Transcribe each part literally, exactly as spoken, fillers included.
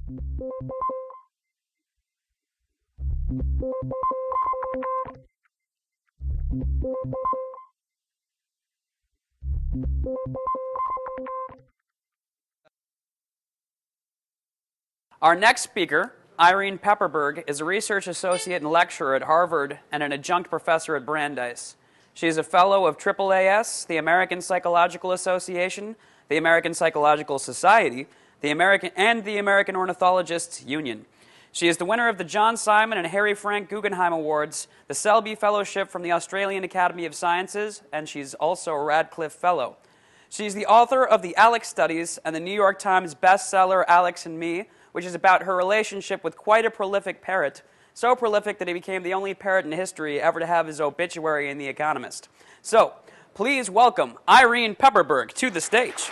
Our next speaker, Irene Pepperberg, is a research associate and lecturer at Harvard and an adjunct professor at Brandeis. She is a fellow of triple A S, the American Psychological Association, the American Psychological Society, the American, and the American Ornithologists Union. She is the winner of the John Simon and Harry Frank Guggenheim Awards, the Selby Fellowship from the Australian Academy of Sciences, and she's also a Radcliffe Fellow. She's the author of the Alex Studies and the New York Times bestseller Alex and Me, which is about her relationship with quite a prolific parrot, so prolific that he became the only parrot in history ever to have his obituary in The Economist. So, please welcome Irene Pepperberg to the stage.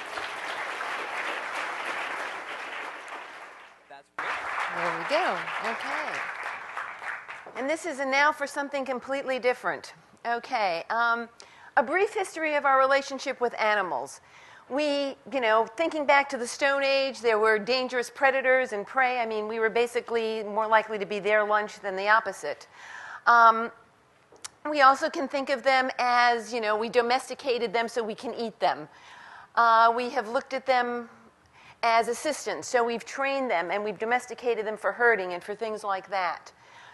There we go. Okay. And this is a now for something completely different. Okay. Um, a brief history of our relationship with animals. We, you know, thinking back to the Stone Age, there were dangerous predators and prey. I mean, we were basically more likely to be their lunch than the opposite. Um, we also can think of them as, you know, we domesticated them so we can eat them. Uh, we have looked at them as assistants, so we've trained them and we've domesticated them for herding and for things like that.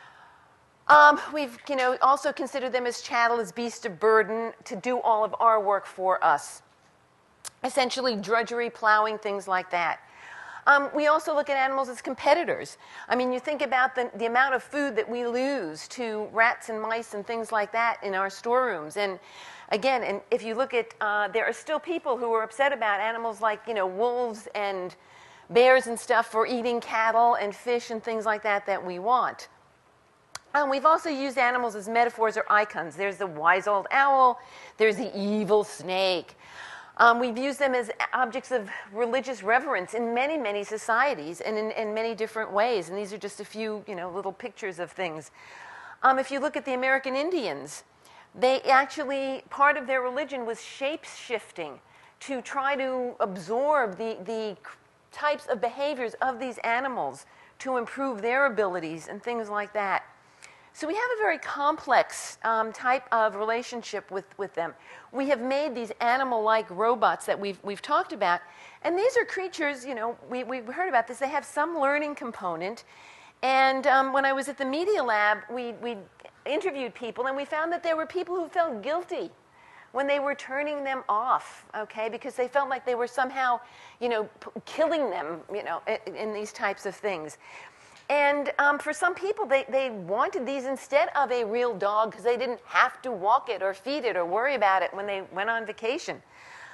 Um, we've, you know, also considered them as chattel, as beasts of burden, to do all of our work for us. Essentially drudgery, plowing, things like that. Um, we also look at animals as competitors. I mean, you think about the, the amount of food that we lose to rats and mice and things like that in our storerooms. And again, and if you look at, uh, there are still people who are upset about animals like, you know, wolves and bears and stuff for eating cattle and fish and things like that that we want. Um, we've also used animals as metaphors or icons. There's the wise old owl. There's the evil snake. Um, we've used them as objects of religious reverence in many, many societies and in, in many different ways. And these are just a few, you know, little pictures of things. Um, if you look at the American Indians, they actually, part of their religion was shape-shifting to try to absorb the, the types of behaviors of these animals to improve their abilities and things like that. So we have a very complex um, type of relationship with, with them. We have made these animal-like robots that we've, we've talked about. And these are creatures, you know, we, we've heard about this. They have some learning component. And um, when I was at the Media Lab, we, we interviewed people, and we found that there were people who felt guilty when they were turning them off, okay, because they felt like they were somehow, you know, p- killing them, you know, in, in these types of things. And um, for some people, they, they wanted these instead of a real dog because they didn't have to walk it or feed it or worry about it when they went on vacation.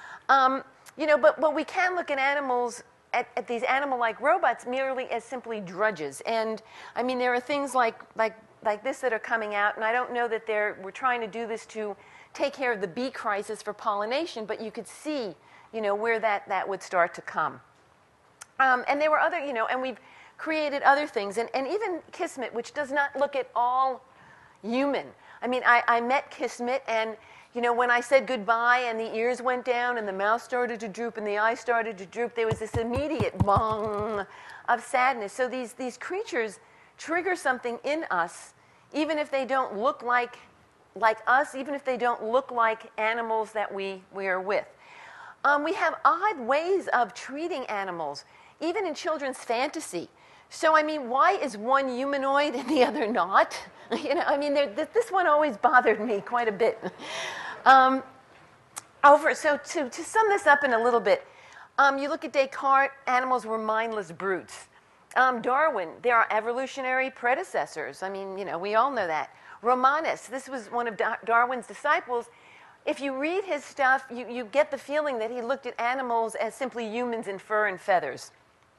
Um, you know, but, but we can look at animals, at, at these animal-like robots merely as simply drudges. And, I mean, there are things like, like, like this that are coming out, and I don't know that they're, we're trying to do this to take care of the bee crisis for pollination, but you could see, you know, where that, that would start to come. Um, and there were other, you know, and we've created other things, and, and even Kismet, which does not look at all human. I mean, I, I met Kismet, and, you know, when I said goodbye and the ears went down and the mouth started to droop and the eyes started to droop, there was this immediate bong of sadness. So these, these creatures trigger something in us, even if they don't look like, like us, even if they don't look like animals that we, we are with. Um, we have odd ways of treating animals, even in children's fantasy. So, I mean, why is one humanoid and the other not? You know, I mean, this one always bothered me quite a bit. Um, over, so to, to sum this up in a little bit, um, you look at Descartes, animals were mindless brutes. Um, Darwin, there are evolutionary predecessors. I mean, you know, we all know that. Romanes, this was one of Darwin's disciples. If you read his stuff, you, you get the feeling that he looked at animals as simply humans in fur and feathers.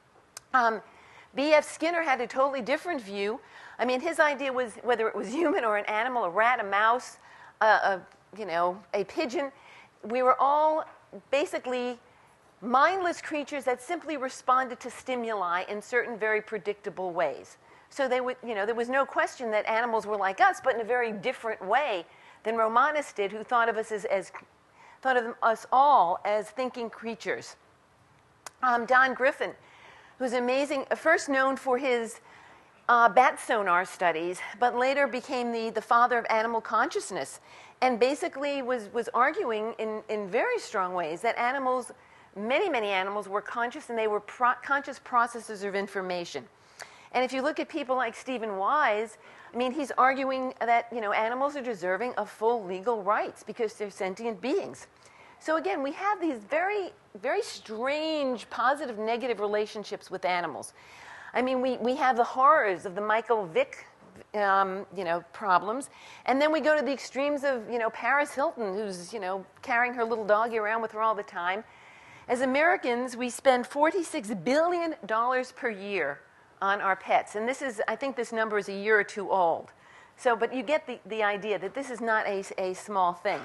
Um, B F Skinner had a totally different view. I mean, his idea was whether it was human or an animal, a rat, a mouse, a, a, you know, a pigeon, we were all basically mindless creatures that simply responded to stimuli in certain very predictable ways. So they would, you know, there was no question that animals were like us, but in a very different way than Romanes did, who thought of us as, as thought of us all as thinking creatures. Um, Don Griffin, who's amazing, first known for his uh, bat sonar studies, but later became the, the father of animal consciousness, and basically was, was arguing in, in very strong ways that animals, many, many animals were conscious, and they were pro- conscious processors of information. And if you look at people like Stephen Wise, I mean, he's arguing that, you know, animals are deserving of full legal rights because they're sentient beings. So again, we have these very, very strange positive, negative relationships with animals. I mean, we, we have the horrors of the Michael Vick, um, you know, problems, and then we go to the extremes of, you know, Paris Hilton, who's, you know, carrying her little doggy around with her all the time. As Americans, we spend forty-six billion dollars per year on our pets. And this is, I think this number is a year or two old. So, but you get the, the idea that this is not a, a small thing.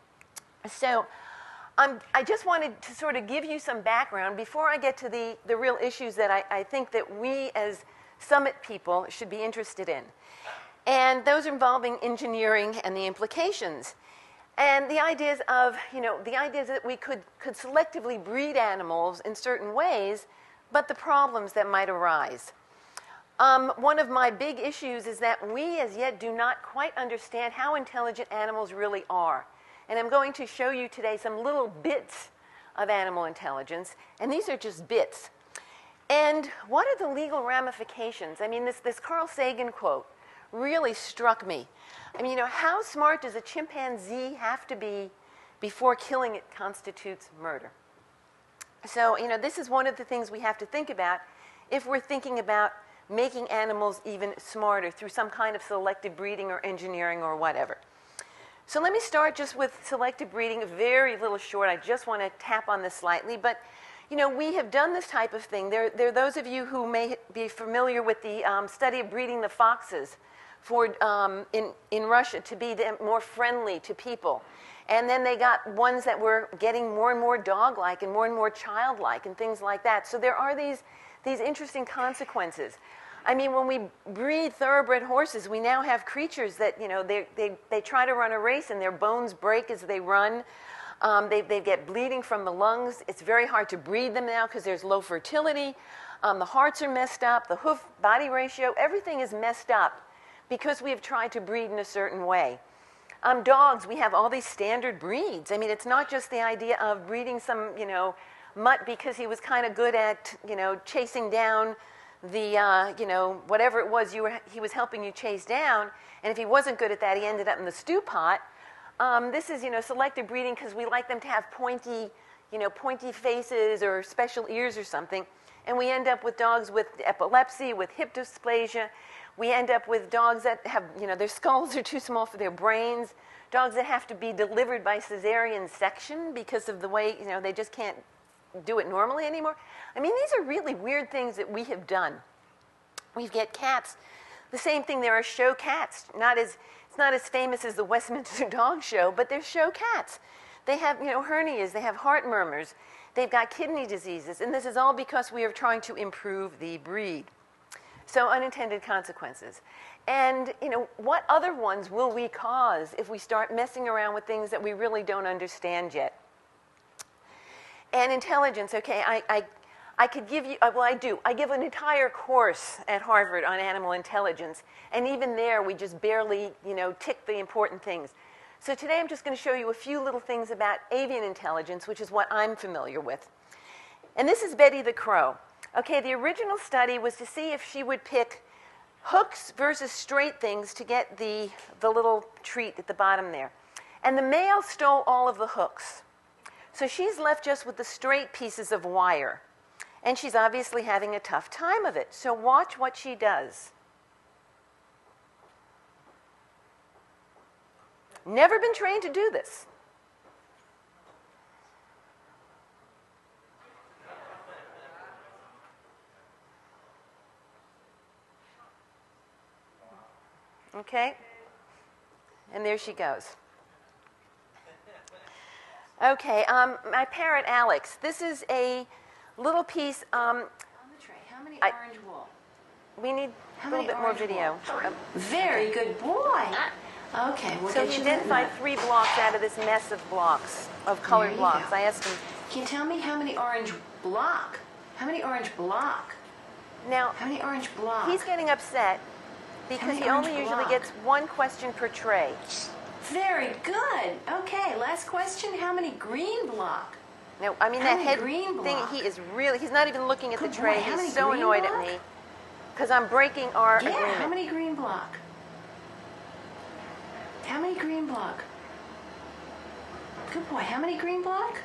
So um, I just wanted to sort of give you some background before I get to the, the real issues that I, I think that we as Summit people should be interested in. And those involving engineering and the implications. And the ideas of, you know, the ideas that we could, could selectively breed animals in certain ways, but the problems that might arise. Um, one of my big issues is that we as yet do not quite understand how intelligent animals really are. And I'm going to show you today some little bits of animal intelligence, and these are just bits. And what are the legal ramifications? I mean, this, this Carl Sagan quote really struck me. I mean, you know, how smart does a chimpanzee have to be before killing it constitutes murder? So, you know, this is one of the things we have to think about if we're thinking about making animals even smarter through some kind of selective breeding or engineering or whatever. So let me start just with selective breeding, very little short. I just want to tap on this slightly. But, you know, we have done this type of thing. There, there are those of you who may be familiar with the um, study of breeding the foxes for, um, in, in Russia to be more friendly to people. And then they got ones that were getting more and more dog-like and more and more child-like and things like that. So there are these, these interesting consequences. I mean, when we breed thoroughbred horses, we now have creatures that, you know, they, they, they try to run a race and their bones break as they run. Um, they, they get bleeding from the lungs. It's very hard to breed them now because there's low fertility. Um, the hearts are messed up. The hoof-body ratio, everything is messed up because we have tried to breed in a certain way. Um, dogs, we have all these standard breeds. I mean, it's not just the idea of breeding some, you know, mutt because he was kind of good at, you know, chasing down the, uh, you know, whatever it was you were, he was helping you chase down. And if he wasn't good at that, he ended up in the stew pot. Um, this is, you know, selective breeding because we like them to have pointy, you know, pointy faces or special ears or something. And we end up with dogs with epilepsy, with hip dysplasia. We end up with dogs that have, you know, their skulls are too small for their brains. Dogs that have to be delivered by cesarean section because of the way, you know, they just can't do it normally anymore. I mean, these are really weird things that we have done. We get cats. The same thing, there are show cats. Not as, it's not as famous as the Westminster Dog Show, but they're show cats. They have, you know, hernias. They have heart murmurs. They've got kidney diseases. And this is all because we are trying to improve the breed. So unintended consequences. And, you know, what other ones will we cause if we start messing around with things that we really don't understand yet? And intelligence, okay, I, I, I could give you, well, I do. I give an entire course at Harvard on animal intelligence. And even there, we just barely, you know, tick the important things. So today I'm just going to show you a few little things about avian intelligence, which is what I'm familiar with. And this is Betty the Crow. Okay, the original study was to see if she would pick hooks versus straight things to get the, the little treat at the bottom there. And the male stole all of the hooks. So she's left just with the straight pieces of wire. And she's obviously having a tough time of it. So watch what she does. Never been trained to do this. Okay? And there she goes. Okay, um, my parrot Alex. This is a little piece. Um, On the tray, how many I- orange wool? we need How a little many bit more orange video. wool? Um, Very good boy. Okay, we'll so get he you that identified nut. three blocks out of this mess of blocks, of colored you blocks. go. I asked him, Can you tell me how many orange block? How many orange block Now, How many orange blocks? he's getting upset because many he only orange usually block? gets one question per tray. Very good. Okay, last question. How many green block? Now, I mean, How that many head green thing, block? he is really, he's not even looking at Good the boy, tray. how many He's so green annoyed block? at me because I'm breaking our Yeah, agreement. how many green block? How many green block? Good boy, how many green block?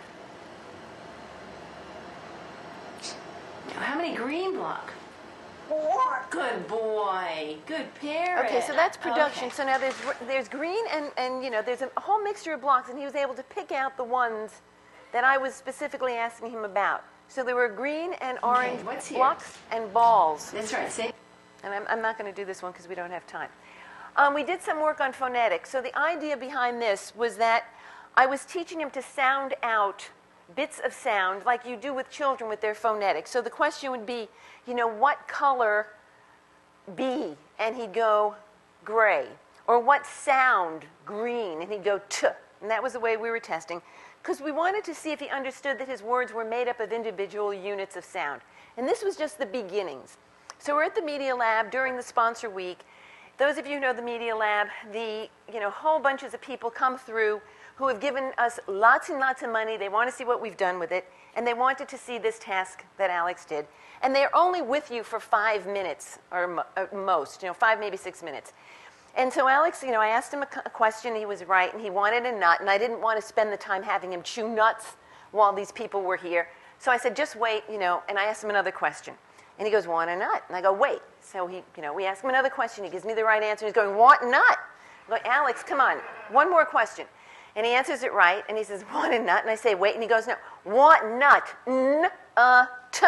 Now, how many green block? Four. Good boy. Good parrot. Okay, so that's production. Okay. So now there's there's green and, and you know, there's a whole mixture of blocks, and he was able to pick out the ones that I was specifically asking him about. So there were green and orange what's here? blocks and balls. That's right. Say. And I'm, I'm not going to do this one because we don't have time. Um, we did some work on phonetics. So the idea behind this was that I was teaching him to sound out bits of sound like you do with children with their phonetics. So the question would be, you know, what color B? And he'd go gray. Or what sound green? And he'd go t. And that was the way we were testing, because we wanted to see if he understood that his words were made up of individual units of sound. And this was just the beginnings. So we're at the Media Lab during the sponsor week. Those of you who know the Media Lab, the you know whole bunches of people come through who have given us lots and lots of money. They want to see what we've done with it, and they wanted to see this task that Alex did. And they're only with you for five minutes or mo- at most, you know, five, maybe six minutes. And so Alex, you know, I asked him a, c- a question, he was right, and he wanted a nut, and I didn't want to spend the time having him chew nuts while these people were here. So I said, just wait, you know, and I asked him another question. And he goes, want a nut? And I go, wait. So he, you know, we ask him another question, he gives me the right answer, he's going, want nut? I go, Alex, come on, one more question. And he answers it right, and he says, want a nut? And I say, wait, and he goes, no, want nut, N-uh-t.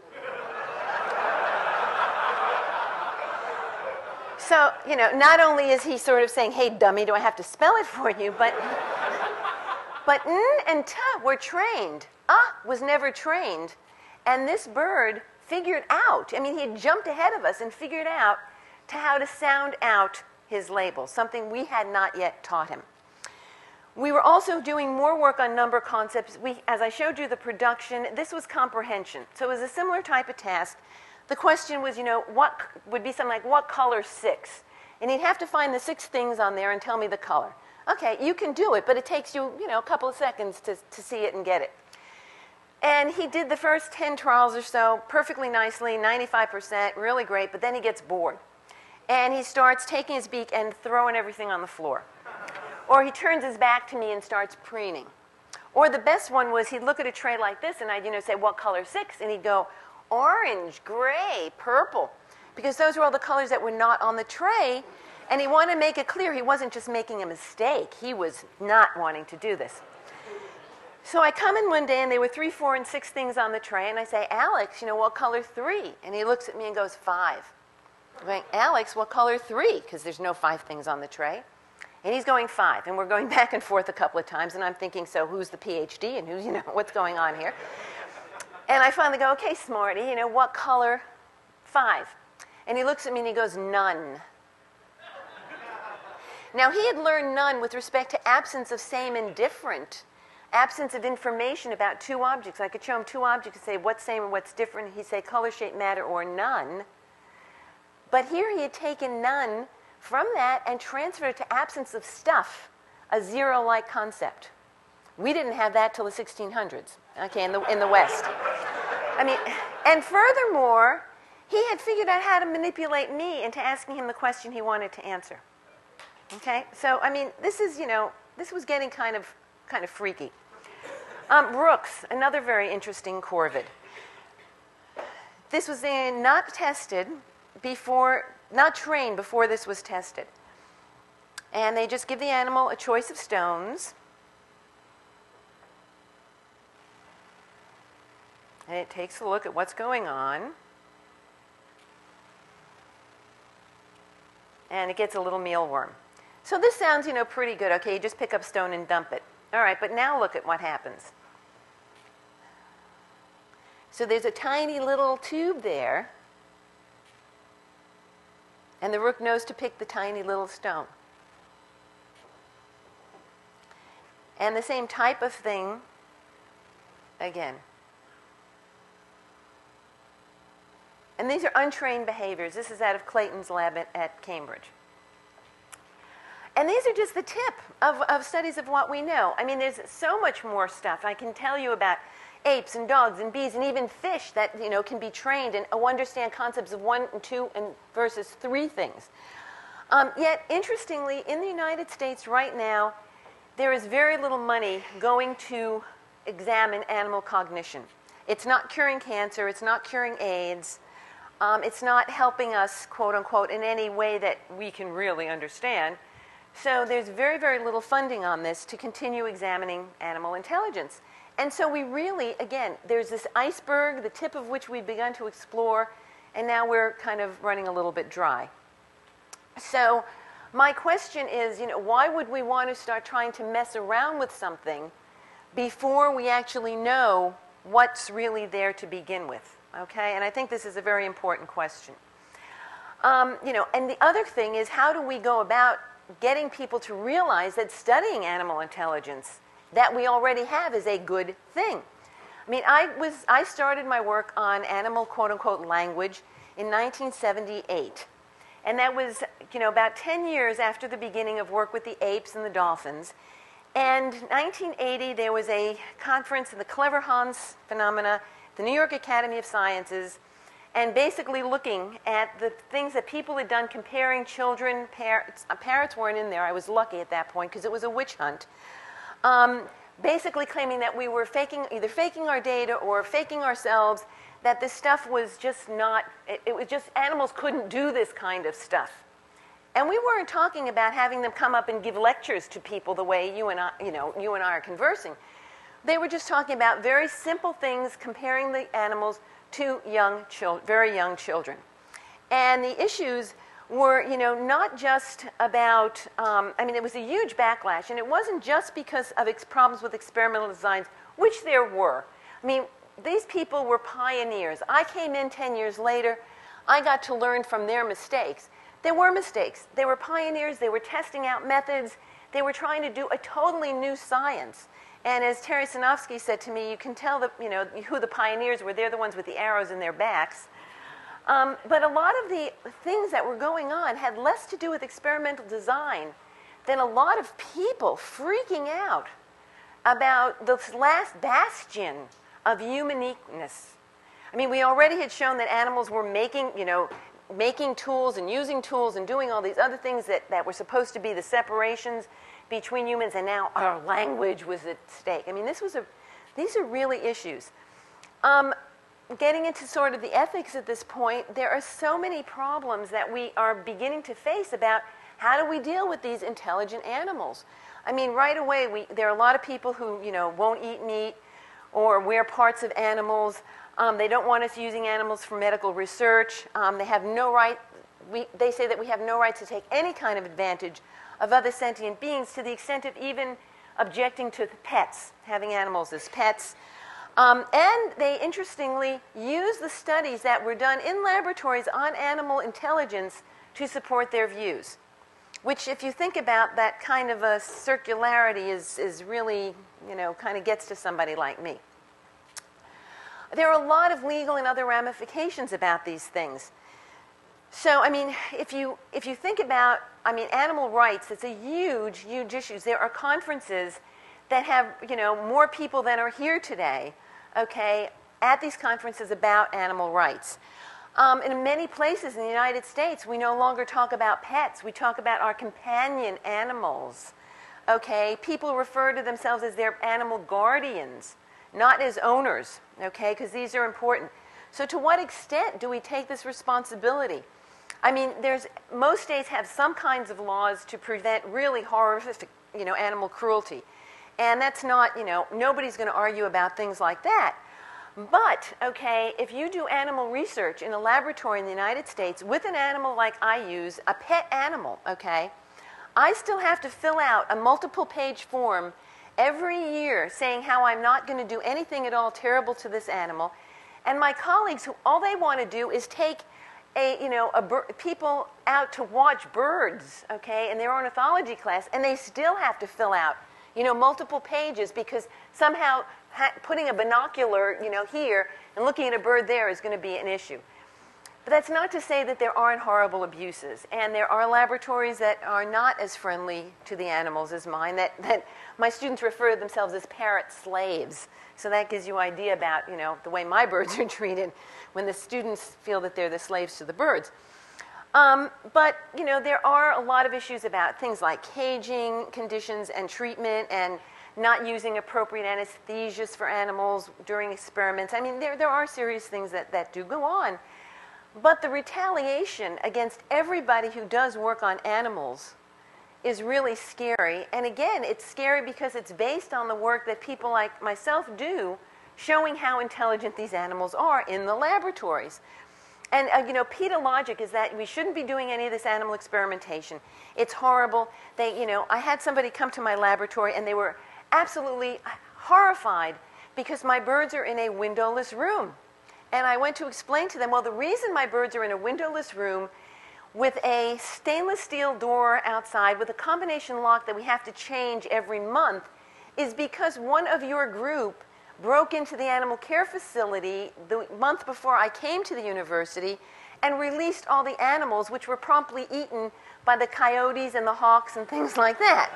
So, you know, not only is he sort of saying, hey, dummy, do I have to spell it for you, but, but N and T were trained. Ah was never trained. And this bird figured out, I mean, he had jumped ahead of us and figured out to how to sound out his labels, something we had not yet taught him. We were also doing more work on number concepts. We, as I showed you the production, this was comprehension. So it was a similar type of task. The question was, you know, what would be something like, what color six? And he'd have to find the six things on there and tell me the color. Okay, you can do it, but it takes you, you know, a couple of seconds to, to see it and get it. And he did the first ten trials or so perfectly nicely, ninety-five percent, really great, but then he gets bored. And he starts taking his beak and throwing everything on the floor. Or he turns his back to me and starts preening. Or the best one was he'd look at a tray like this, and I'd, you know, say, what color six? And he'd go, orange, gray, purple, because those were all the colors that were not on the tray. And he wanted to make it clear he wasn't just making a mistake. He was not wanting to do this. So I come in one day, and there were three, four, and six things on the tray, and I say, Alex, you know, what color three? And he looks at me and goes, five. I'm going, Alex, what color three? Because there's no five things on the tray. And he's going five, and we're going back and forth a couple of times, and I'm thinking, so who's the P H D, and who's, you know, what's going on here? And I finally go, okay, Smarty, you know, what color? Five. And he looks at me and he goes, none. Now, he had learned none with respect to absence of same and different, absence of information about two objects. I could show him two objects and say, what's same and what's different? He'd say color, shape, matter, or none. But here he had taken none from that and transferred it to absence of stuff, a zero-like concept. We didn't have that till the sixteen hundreds, okay, in the, in the West. I mean, and furthermore, he had figured out how to manipulate me into asking him the question he wanted to answer. Okay, so I mean, this is, you know, this was getting kind of, kind of freaky. Um, Brooks, another very interesting corvid. This was in, not tested before, not trained before this was tested. And they just give the animal a choice of stones. And it takes a look at what's going on. And it gets a little mealworm. So this sounds, you know, pretty good. Okay, you just pick up stone and dump it. All right, but now look at what happens. So there's a tiny little tube there. And the rook knows to pick the tiny little stone. And the same type of thing again. And these are untrained behaviors. This is out of Clayton's lab at, at Cambridge. And these are just the tip of, of studies of what we know. I mean, there's so much more stuff. I can tell you about apes and dogs and bees and even fish that, you know, can be trained and understand concepts of one and two and versus three things. Um, yet, interestingly, in the United States right now, there is very little money going to examine animal cognition. It's not curing cancer. It's not curing AIDS. Um, it's not helping us, quote unquote, in any way that we can really understand. So there's very, very little funding on this to continue examining animal intelligence. And so we really, again, there's this iceberg, the tip of which we've begun to explore, and now we're kind of running a little bit dry. So my question is, you know, why would we want to start trying to mess around with something before we actually know what's really there to begin with? Okay, and I think this is a very important question. Um, you know, and the other thing is, how do we go about getting people to realize that studying animal intelligence that we already have is a good thing? I mean, I was I started my work on animal quote unquote language in nineteen seventy-eight, and that was, you know, about ten years after the beginning of work with the apes and the dolphins. And nineteen eighty, there was a conference in the Clever Hans phenomena, the New York Academy of Sciences, and basically looking at the things that people had done, comparing children, parrots. Uh, parrots weren't in there. I was lucky at that point because it was a witch hunt. Um, basically claiming that we were faking, either faking our data or faking ourselves, that this stuff was just not, it, it was just, animals couldn't do this kind of stuff. And we weren't talking about having them come up and give lectures to people the way you and I, you know, you and I are conversing. They were just talking about very simple things, comparing the animals to young children, very young children. And the issues were, you know, not just about, um, I mean, it was a huge backlash, and it wasn't just because of ex- problems with experimental designs, which there were. I mean, these people were pioneers. I came in ten years later. I got to learn from their mistakes. There were mistakes. They were pioneers. They were testing out methods. They were trying to do a totally new science. And as Terry Sinofsky said to me, you can tell the, you know, who the pioneers were. They're the ones with the arrows in their backs. Um, but a lot of the things that were going on had less to do with experimental design than a lot of people freaking out about this last bastion of humaniqueness. I mean, we already had shown that animals were making, you know, making tools and using tools and doing all these other things that, that were supposed to be the separations between humans, and now our language was at stake. I mean, this was a, these are really issues. Um, getting into sort of the ethics at this point, there are so many problems that we are beginning to face about how do we deal with these intelligent animals. I mean, right away, we, there are a lot of people who, you know, won't eat meat or wear parts of animals. Um, they don't want us using animals for medical research. Um, they have no right, we, they say that we have no right to take any kind of advantage of other sentient beings, to the extent of even objecting to pets, having animals as pets. Um, and they, interestingly, use the studies that were done in laboratories on animal intelligence to support their views, which, if you think about that kind of a circularity, is, is really, you know, kind of gets to somebody like me. There are a lot of legal and other ramifications about these things. So, I mean, if you, if you think about, I mean, animal rights, it's a huge, huge issue. There are conferences that have, you know, more people than are here today, okay, at these conferences about animal rights. Um, in many places in the United States, we no longer talk about pets. We talk about our companion animals, okay? People refer to themselves as their animal guardians, not as owners, okay, because these are important. So to what extent do we take this responsibility? I mean, there's, most states have some kinds of laws to prevent really horrific, you know, animal cruelty. And that's not, you know, nobody's going to argue about things like that. But, okay, if you do animal research in a laboratory in the United States with an animal like I use, a pet animal, okay, I still have to fill out a multiple-page form every year saying how I'm not going to do anything at all terrible to this animal. And my colleagues, who all they want to do is take a, you know, a bir- people out to watch birds, okay, in their ornithology class, and they still have to fill out, you know, multiple pages because somehow ha- putting a binocular, you know, here and looking at a bird there is going to be an issue. But that's not to say that there aren't horrible abuses. And there are laboratories that are not as friendly to the animals as mine, that, that my students refer to themselves as parrot slaves. So that gives you an idea about, you know, the way my birds are treated when the students feel that they're the slaves to the birds. Um, but, you know, there are a lot of issues about things like caging conditions and treatment and not using appropriate anesthesias for animals during experiments. I mean, there, there are serious things that, that do go on. But the retaliation against everybody who does work on animals is really scary. And again, it's scary because it's based on the work that people like myself do, showing how intelligent these animals are in the laboratories. And, uh, you know, PETA logic is that we shouldn't be doing any of this animal experimentation. It's horrible. They, you know, I had somebody come to my laboratory and they were absolutely horrified because my birds are in a windowless room. And I went to explain to them, well, the reason my birds are in a windowless room with a stainless steel door outside with a combination lock that we have to change every month is because one of your group broke into the animal care facility the month before I came to the university and released all the animals, which were promptly eaten by the coyotes and the hawks and things like that.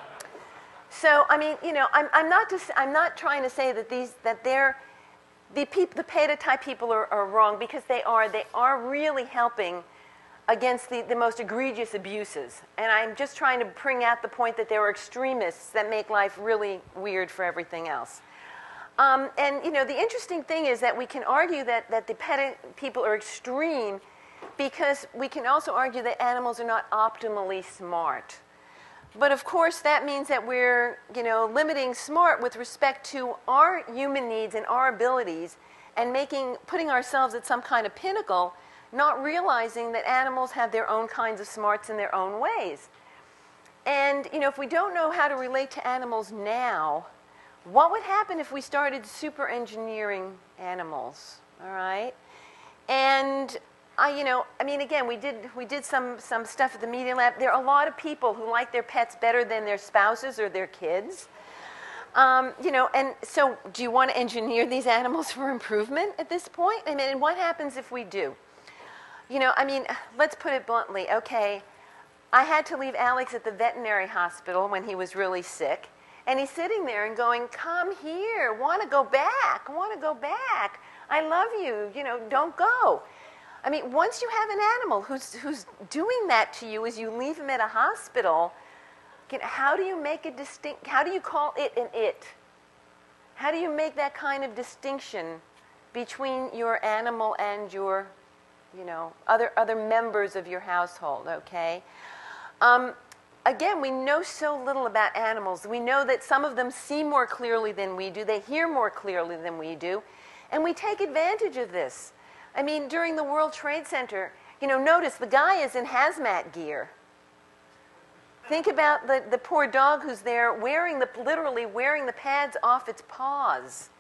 So, I mean, you know, I'm, I'm, not, just, I'm not trying to say that, these, that they're The, peop, the PETA-type people are, are wrong, because they are. They are really helping against the, the most egregious abuses. And I'm just trying to bring out the point that there are extremists that make life really weird for everything else. Um, and, you know, the interesting thing is that we can argue that, that the PETA people are extreme because we can also argue that animals are not optimally smart. But of course, that means that we're, you know, limiting smart with respect to our human needs and our abilities and making, putting ourselves at some kind of pinnacle, not realizing that animals have their own kinds of smarts in their own ways. And, you know, if we don't know how to relate to animals now, what would happen if we started super engineering animals, all right? And I, you know, I mean, again, we did, we did some, some stuff at the Media Lab. There are a lot of people who like their pets better than their spouses or their kids. Um, you know, and so do you want to engineer these animals for improvement at this point? I mean, and what happens if we do? You know, I mean, let's put it bluntly. Okay, I had to leave Alex at the veterinary hospital when he was really sick. And he's sitting there and going, come here, want to go back, want to go back. I love you, you know, don't go. I mean, once you have an animal who's, who's doing that to you as you leave him at a hospital, you know, how do you make a distinct, how do you call it an it? How do you make that kind of distinction between your animal and your, you know, other, other members of your household, okay? Um, again, we know so little about animals. We know that some of them see more clearly than we do. They hear more clearly than we do. And we take advantage of this. I mean, during the World Trade Center, you know, notice the guy is in hazmat gear. Think about the, the poor dog who's there wearing the, literally wearing the pads off its paws.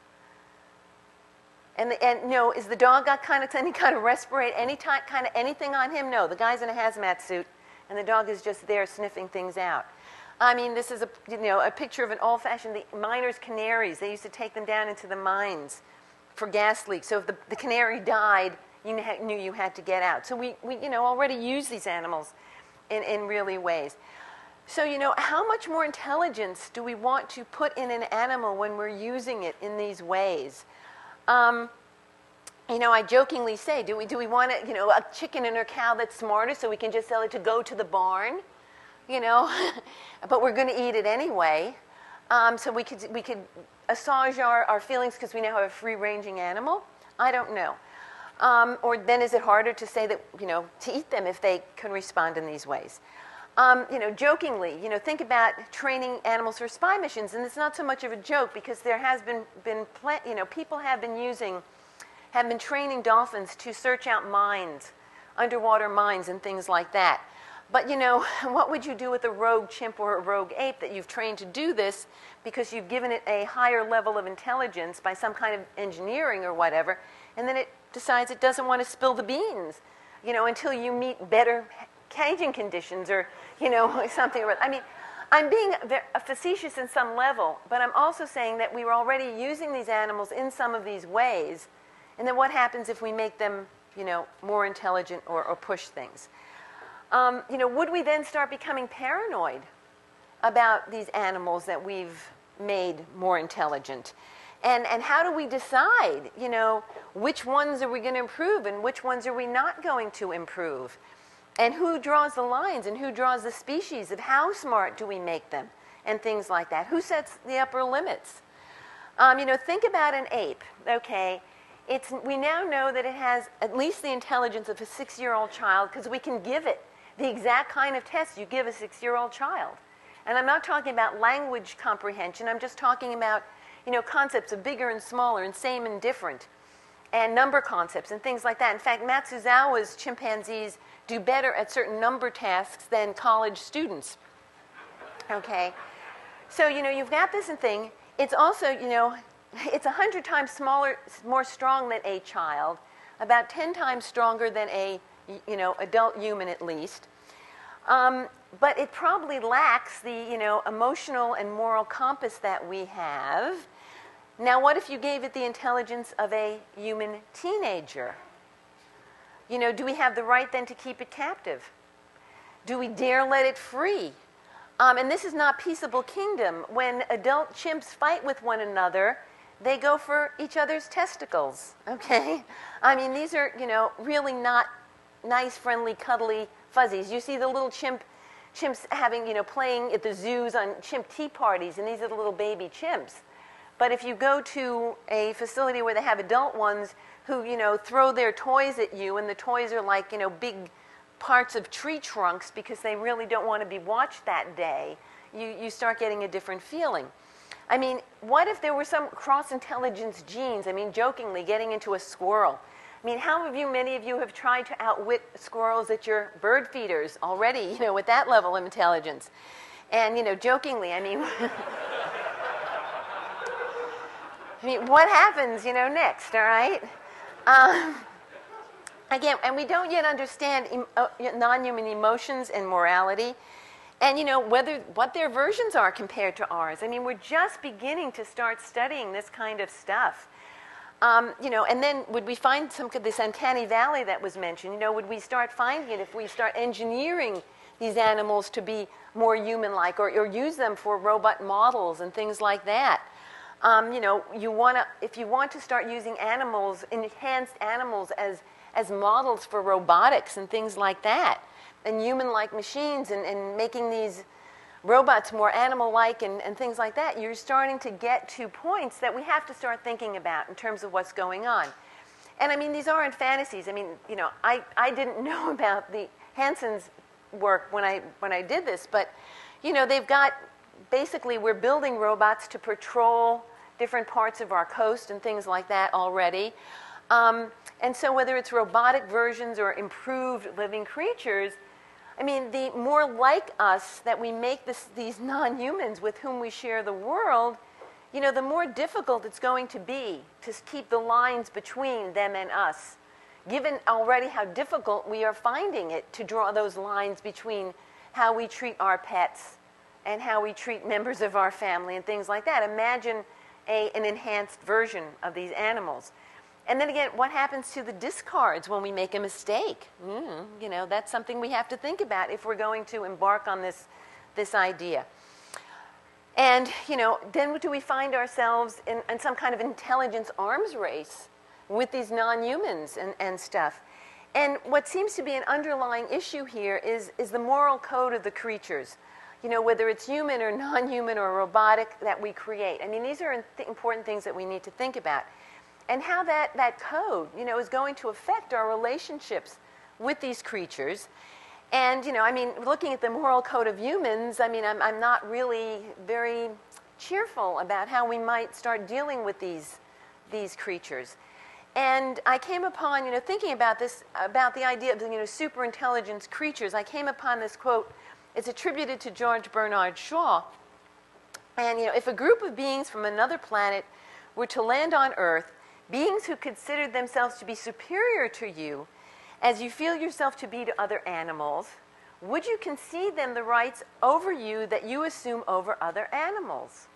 And, the, and you know, is the dog got kind of any kind of respirate, any type, kind of anything on him? No, the guy's in a hazmat suit, and the dog is just there sniffing things out. I mean, this is a, you know, a picture of an old-fashioned, the miners' canaries. They used to take them down into the mines for gas leaks. So if the, the canary died, you knew you had to get out. So we, we you know, already use these animals in, in really ways. So, you know, how much more intelligence do we want to put in an animal when we're using it in these ways? Um, you know, I jokingly say, do we, do we want a, you know, a chicken and a cow that's smarter so we can just tell it to go to the barn? You know, but we're going to eat it anyway. Um, so we could, we could assuage our, our feelings because we now have a free-ranging animal? I don't know. Um, or then is it harder to say that, you know, to eat them if they can respond in these ways? Um, you know, jokingly, you know, think about training animals for spy missions, and it's not so much of a joke because there has been, been pl- you know, people have been using, have been training dolphins to search out mines, underwater mines and things like that. But, you know, what would you do with a rogue chimp or a rogue ape that you've trained to do this because you've given it a higher level of intelligence by some kind of engineering or whatever, and then it decides it doesn't want to spill the beans, you know, until you meet better caging conditions or, you know, something. I mean, I'm being facetious in some level, but I'm also saying that we were already using these animals in some of these ways, and then what happens if we make them you know, more intelligent or, or push things. Um, you know, would we then start becoming paranoid about these animals that we've made more intelligent? And, and how do we decide, you know, which ones are we going to improve and which ones are we not going to improve? And who draws the lines and who draws the species of how smart do we make them and things like that? Who sets the upper limits? Um, you know, think about an ape, okay? It's, we now know that it has at least the intelligence of a six-year-old child because we can give it the exact kind of test you give a six-year-old child. And I'm not talking about language comprehension. I'm just talking about, you know, concepts of bigger and smaller and same and different and number concepts and things like that. In fact, Matsuzawa's chimpanzees do better at certain number tasks than college students. Okay? So, you know, you've got this thing. It's also, you know, it's a hundred times smaller, more strong than a child, about ten times stronger than a, you know, adult human at least. Um, but it probably lacks the, you know, emotional and moral compass that we have. Now, what if you gave it the intelligence of a human teenager? You know, do we have the right then to keep it captive? Do we dare let it free? Um, and this is not peaceable kingdom. When adult chimps fight with one another, they go for each other's testicles, okay? I mean, these are, you know, really not nice, friendly, cuddly fuzzies. You see the little chimp, chimps having, you know, playing at the zoos on chimp tea parties, and these are the little baby chimps. But if you go to a facility where they have adult ones who, you know, throw their toys at you, and the toys are like, you know, big parts of tree trunks because they really don't want to be watched that day, you, you start getting a different feeling. I mean, what if there were some cross-intelligence genes? I mean, jokingly, getting into a squirrel. I mean, how have you, many of you have tried to outwit squirrels at your bird feeders already, you know, with that level of intelligence? And, you know, jokingly, I mean, I mean, what happens, you know, next, all right? Um, again, and we don't yet understand em- uh, non-human emotions and morality. And, you know, whether what their versions are compared to ours. I mean, we're just beginning to start studying this kind of stuff. Um, you know, and then would we find some of this uncanny valley that was mentioned? You know, would we start finding it if we start engineering these animals to be more human-like, or, or use them for robot models and things like that? Um, you know, you want to, if you want to start using animals, enhanced animals as as models for robotics and things like that, and human-like machines, and, and making these robots more animal-like and, and things like that, you're starting to get to points that we have to start thinking about in terms of what's going on. And I mean, these aren't fantasies. I mean, you know, I, I didn't know about the Hanson's work when I, when I did this, but, you know, they've got, basically, we're building robots to patrol different parts of our coast and things like that already. Um, and so whether it's robotic versions or improved living creatures, I mean, the more like us that we make this, these non-humans with whom we share the world, you know, the more difficult it's going to be to keep the lines between them and us, given already how difficult we are finding it to draw those lines between how we treat our pets and how we treat members of our family and things like that. Imagine a, an enhanced version of these animals. And then again, what happens to the discards when we make a mistake? Mm, you know, that's something we have to think about if we're going to embark on this, this idea. And, you know, then do we find ourselves in, in some kind of intelligence arms race with these non-humans and, and stuff? And what seems to be an underlying issue here is, is the moral code of the creatures. You know, whether it's human or non-human or robotic that we create. I mean, these are important things that we need to think about. And how that, that code, you know, is going to affect our relationships with these creatures. And, you know, I mean, looking at the moral code of humans, I mean, I'm, I'm not really very cheerful about how we might start dealing with these, these creatures. And I came upon, you know, thinking about this, about the idea of, you know, superintelligence creatures, I came upon this quote. It's attributed to George Bernard Shaw. And, you know, if a group of beings from another planet were to land on Earth, beings who considered themselves to be superior to you, as you feel yourself to be to other animals, would you concede them the rights over you that you assume over other animals?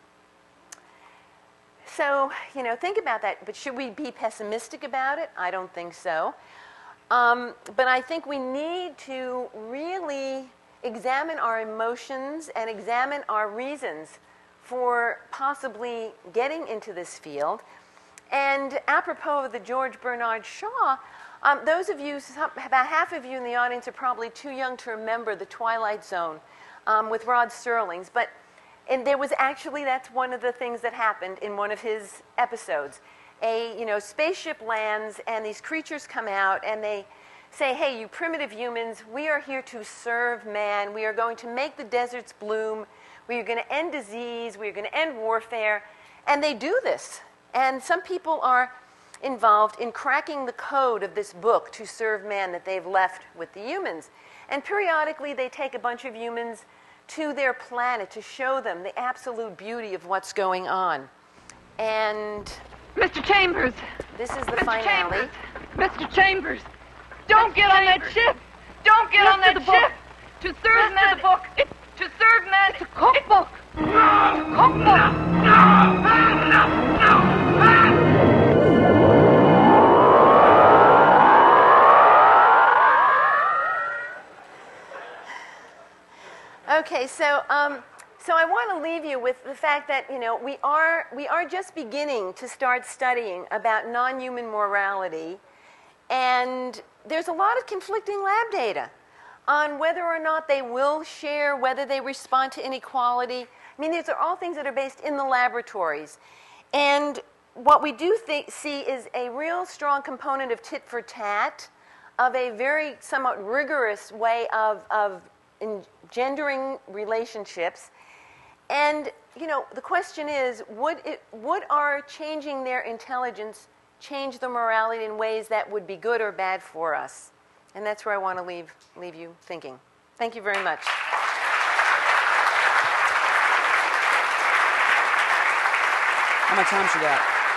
So, you know, think about that. But should we be pessimistic about it? I don't think so. Um, but I think we need to really examine our emotions and examine our reasons for possibly getting into this field. And apropos of the George Bernard Shaw, um, those of you, some, about half of you in the audience are probably too young to remember The Twilight Zone um, with Rod Serling's. But and there was actually, that's one of the things that happened in one of his episodes. A you know, spaceship lands and these creatures come out and they say, hey, you primitive humans, we are here to serve man. We are going to make the deserts bloom. We are going to end disease. We are going to end warfare. And they do this. And some people are involved in cracking the code of this book to serve man that they've left with the humans. And periodically they take a bunch of humans to their planet to show them the absolute beauty of what's going on. And Mister Chambers! this is the Mister finale. Chambers! Mister Chambers! Don't get on that ship! Don't get on that ship! To serve man! The book! It, to serve man! It's a cookbook! It's a cookbook! Okay, so um, so I want to leave you with the fact that you know we are we are just beginning to start studying about non-human morality, and there's a lot of conflicting lab data on whether or not they will share, whether they respond to inequality. I mean, these are all things that are based in the laboratories, and what we do th- see is a real strong component of tit for tat, of a very somewhat rigorous way of of engendering relationships. And, you know, the question is, would, it, would our changing their intelligence change the morality in ways that would be good or bad for us? And that's where I want to leave, leave you thinking. Thank you very much. How much time she got?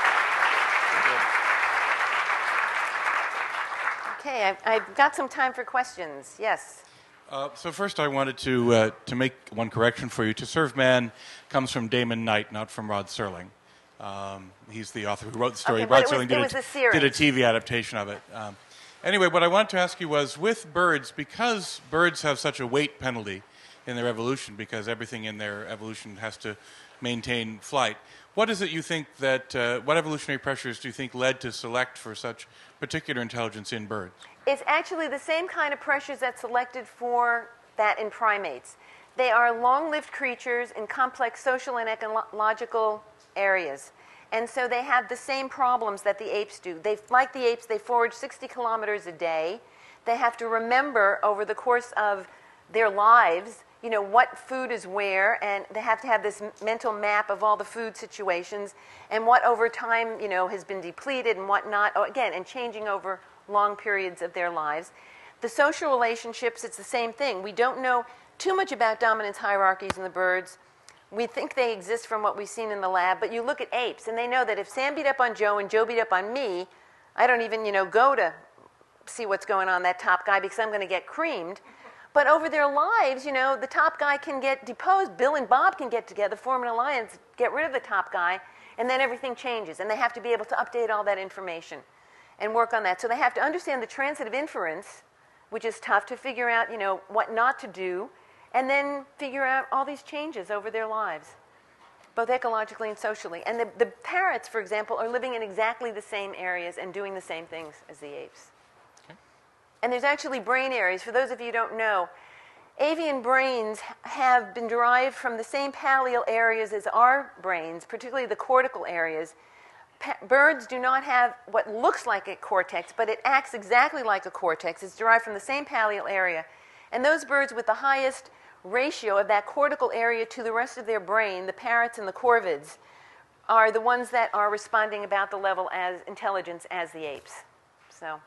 Okay, I've, I've got some time for questions. Yes. Uh, so first I wanted to uh, to make one correction for you. To Serve Man comes from Damon Knight, not from Rod Serling. Um, he's the author who wrote the story. Okay, Rod but it was- Serling it did, was a, a series. did a T V adaptation of it. Um, anyway, what I wanted to ask you was, with birds, because birds have such a weight penalty in their evolution, because everything in their evolution has to maintain flight, what is it you think that, uh, what evolutionary pressures do you think led to select for such particular intelligence in birds? It's actually the same kind of pressures that selected for that in primates. They are long-lived creatures in complex social and ecological areas. And so they have the same problems that the apes do. They, like the apes, they forage sixty kilometers a day. They have to remember over the course of their lives, you know, what food is where, and they have to have this mental map of all the food situations and what over time, you know, has been depleted and what not, oh, again, and changing over long periods of their lives. The social relationships, it's the same thing. We don't know too much about dominance hierarchies in the birds. We think they exist from what we've seen in the lab, but you look at apes, and they know that if Sam beat up on Joe and Joe beat up on me, I don't even, you know, go to see what's going on that top guy because I'm going to get creamed. But over their lives, you know, the top guy can get deposed. Bill and Bob can get together, form an alliance, get rid of the top guy, and then everything changes. And they have to be able to update all that information and work on that. So they have to understand the transitive inference, which is tough to figure out, you know, what not to do, and then figure out all these changes over their lives, both ecologically and socially. And the, the parrots, for example, are living in exactly the same areas and doing the same things as the apes. Okay. And there's actually brain areas. For those of you who don't know, avian brains have been derived from the same pallial areas as our brains, particularly the cortical areas. Pa- birds do not have what looks like a cortex, but it acts exactly like a cortex. It's derived from the same pallial area. And those birds with the highest ratio of that cortical area to the rest of their brain, the parrots and the corvids, are the ones that are responding about the level as intelligence as the apes. So,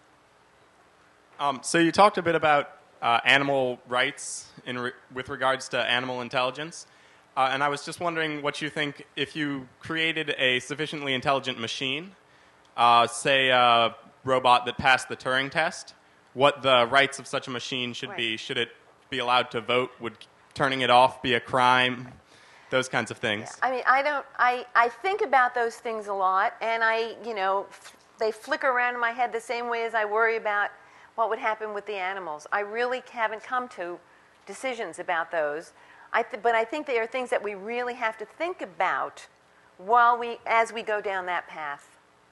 um, so you talked a bit about uh, animal rights in re- with regards to animal intelligence. Uh, and I was just wondering what you think if you created a sufficiently intelligent machine, uh, say a robot that passed the Turing test, what the rights of such a machine should Right. be. Should it be allowed to vote? Would turning it off be a crime? Those kinds of things. I mean, I don't, I, I think about those things a lot, and I, you know, f- they flicker around in my head the same way as I worry about what would happen with the animals. I really haven't come to decisions about those. I th- but I think they are things that we really have to think about while we, as we go down that path.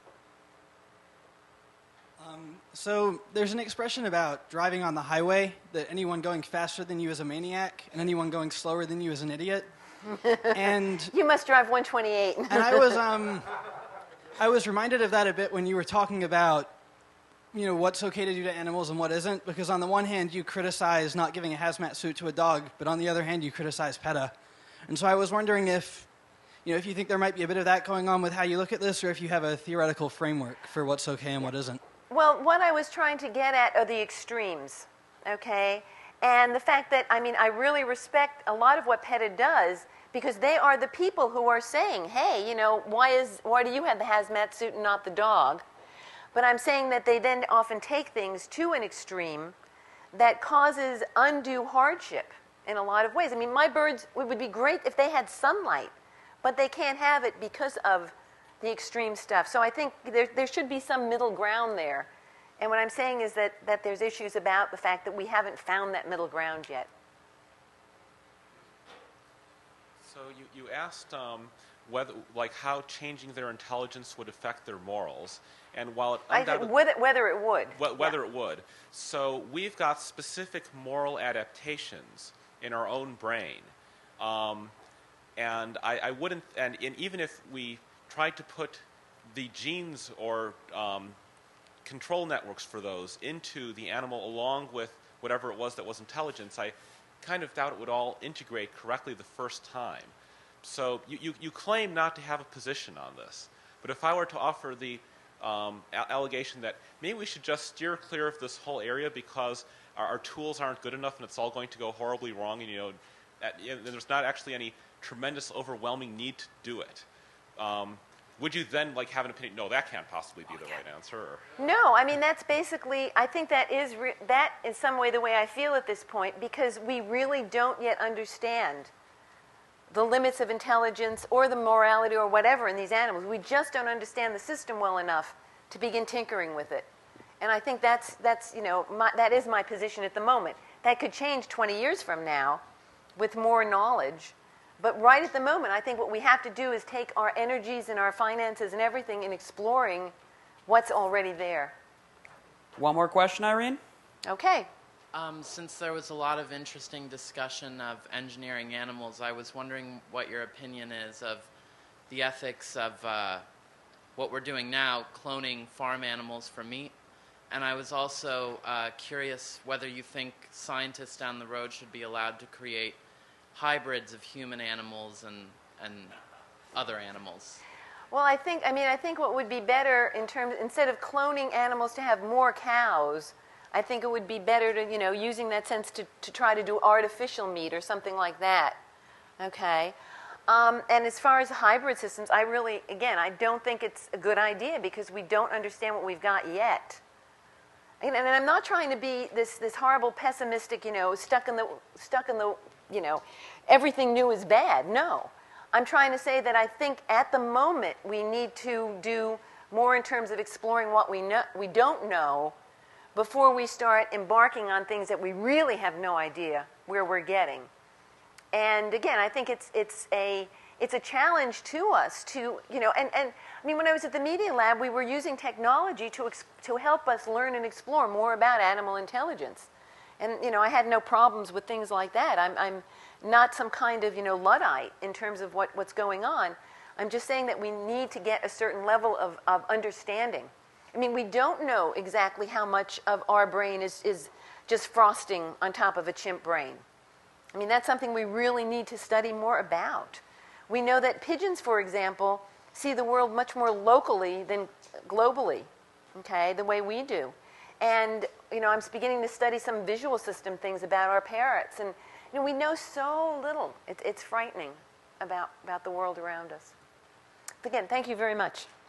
Um, so there's an expression about driving on the highway that anyone going faster than you is a maniac and anyone going slower than you is an idiot. And You must drive one twenty-eight. and I was um, I was reminded of that a bit when you were talking about, you know, what's okay to do to animals and what isn't, because on the one hand you criticize not giving a hazmat suit to a dog, but on the other hand you criticize PETA. And so I was wondering if, you know, if you think there might be a bit of that going on with how you look at this, or if you have a theoretical framework for what's okay and what isn't. Well, what I was trying to get at are the extremes, okay? And the fact that, I mean, I really respect a lot of what PETA does, because they are the people who are saying, hey, you know, why is why do you have the hazmat suit and not the dog? But I'm saying that they then often take things to an extreme that causes undue hardship in a lot of ways. I mean, my birds, it would be great if they had sunlight, but they can't have it because of the extreme stuff. So I think there, there should be some middle ground there. And what I'm saying is that, that there's issues about the fact that we haven't found that middle ground yet. So you, you asked um, whether, like, how changing their intelligence would affect their morals, and while it I think undoubtedly, whether, whether it would. wh- whether Yeah. it would. So we've got specific moral adaptations in our own brain, um, and I, I wouldn't. And, and even if we tried to put the genes or um, control networks for those into the animal along with whatever it was that was intelligence, I kind of doubt it would all integrate correctly the first time. So you, you, you claim not to have a position on this, but if I were to offer the um, a- allegation that maybe we should just steer clear of this whole area because our, our tools aren't good enough and it's all going to go horribly wrong, and you know, at, you know, there's not actually any tremendous, overwhelming need to do it. Um, would you then like have an opinion? No, that can't possibly be the right answer. Or? No, I mean, that's basically, I think that is, re- that in some way the way I feel at this point, because we really don't yet understand the limits of intelligence or the morality or whatever in these animals. We just don't understand the system well enough to begin tinkering with it. And I think that's, that's you know, my, that is my position at the moment. That could change twenty years from now with more knowledge. But right at the moment, I think what we have to do is take our energies and our finances and everything in exploring what's already there. One more question, Irene? Okay. Um, since there was a lot of interesting discussion of engineering animals, I was wondering what your opinion is of the ethics of uh, what we're doing now, cloning farm animals for meat. And I was also uh, curious whether you think scientists down the road should be allowed to create hybrids of human animals and, and other animals. Well, I think, I mean, I think what would be better in terms, instead of cloning animals to have more cows, I think it would be better to, you know, using that sense to, to try to do artificial meat or something like that. Okay? Um, and as far as hybrid systems, I really, again, I don't think it's a good idea because we don't understand what we've got yet. And, and I'm not trying to be this, this horrible pessimistic, you know, stuck in the, stuck in the, you know, everything new is bad. No. I'm trying to say that I think at the moment we need to do more in terms of exploring what we know, we don't know before we start embarking on things that we really have no idea where we're getting. And again, I think it's it's a it's a challenge to us to, you know, and, and I mean, when I was at the Media Lab, we were using technology to ex- to help us learn and explore more about animal intelligence. And, you know, I had no problems with things like that. I'm, I'm not some kind of, you know, Luddite in terms of what, what's going on. I'm just saying that we need to get a certain level of, of understanding. I mean, we don't know exactly how much of our brain is, is just frosting on top of a chimp brain. I mean, that's something we really need to study more about. We know that pigeons, for example, see the world much more locally than globally, okay, the way we do. And, you know, I'm beginning to study some visual system things about our parrots. And, you know, we know so little. It, it's frightening about, about the world around us. Again, thank you very much.